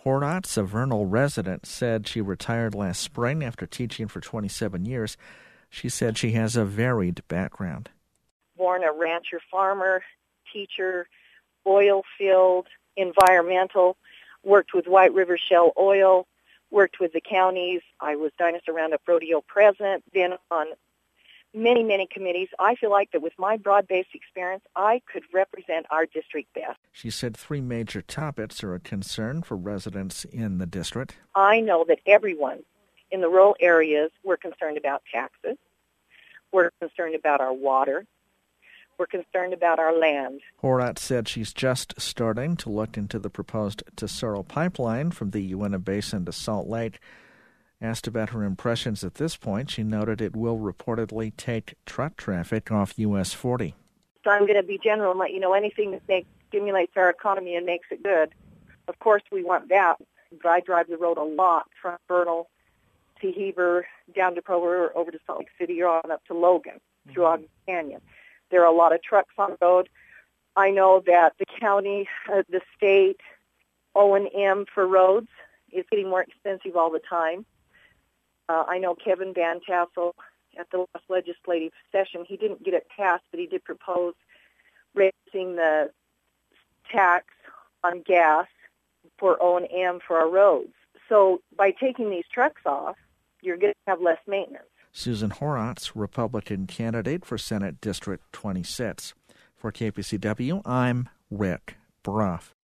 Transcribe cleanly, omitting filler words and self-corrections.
Horotz, a Vernal resident, said she retired last spring after teaching for 27 years. She said she has a varied background. Born a rancher farmer, teacher, oil field, environmental, worked with White River Shell Oil, worked with the counties. I was Dinosaur Roundup Rodeo president, been on many, many committees. I feel like that with my broad-based experience, I could represent our district best. She said 3 major topics are a concern for residents in the district. I know that everyone in the rural areas, we're concerned about taxes. We're concerned about our water. We're concerned about our land. Horotz said she's just starting to look into the proposed Tesoro pipeline from the Uinta Basin to Salt Lake. Asked about her impressions at this point, she noted it will reportedly take truck traffic off US 40. So I'm going to be general and let you know anything that stimulates our economy and makes it good. Of course, we want that. But I drive the road a lot from Vernal to Heber, down to Provo River, over to Salt Lake City, or on up to Logan, through Ogden Canyon. There are a lot of trucks on the road. I know that the county, the state, O&M for roads is getting more expensive all the time. I know Kevin Van Tassel at the last legislative session, he didn't get it passed, but he did propose raising the tax on gas for O&M for our roads. So by taking these trucks off, you're going to have less maintenance. Susan Horotz, Republican candidate for Senate District 26. For KPCW, I'm Rick Brough.